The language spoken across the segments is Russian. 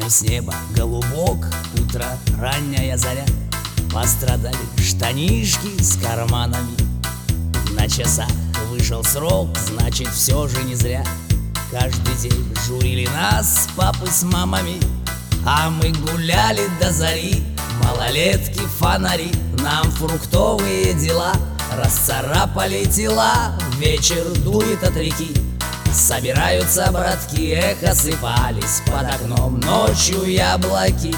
с неба голубок, утро, ранняя заря. Пострадали штанишки с карманами. На часах вышел срок, значит, все же не зря. Каждый день журили нас папы с мамами, а мы гуляли до зари. Малолетки, фонари, нам фруктовые дела расцарапали тела. Вечер дует от реки, собираются братки, эхо сыпались под окном ночью яблоки.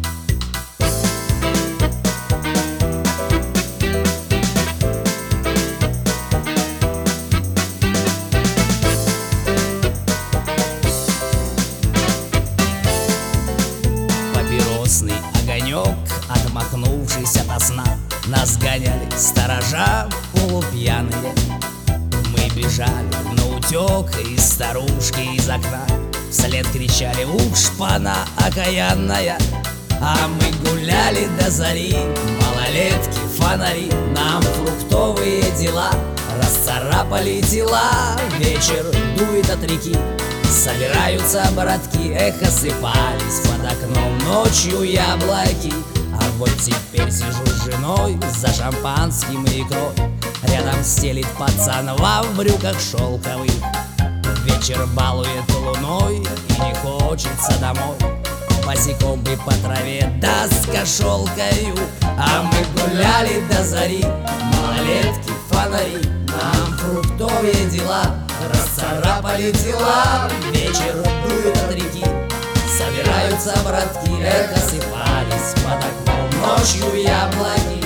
Папиросный огонек, отмахнувшись ото сна, нас гоняли сторожа полупьяные. Мы бежали наутек, и старушки из окна вслед кричали: «Ух, шпана окаянная!» А мы гуляли до зари, малолетки, фонари, нам фруктовые дела расцарапали тела. Вечер дует от реки, собираются братки, эхо сыпались под окном ночью яблоки. А вот теперь сижу с женой за шампанским и икрой, рядом стелит пацан во в брюках шелковых. Вечер балует луной и не хочется домой, босиком бы по траве да с кошелкою. А мы гуляли до зари, малолетки, фонари, нам фруктовые дела расцарапали тела. Вечер дует от реки, собираются братки, эхо сыпались под окном ночью яблоки.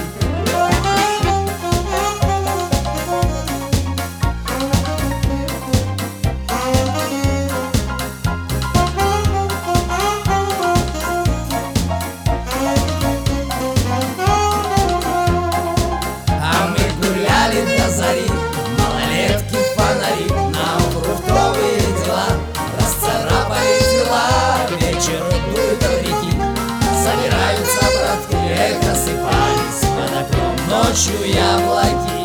А мы гуляли до зари, малолетки, фонари, нам фруктовые дела расцарапали тела. Вечер дует от реки, собираются братки, эхо сыпались под окном ночью яблоки.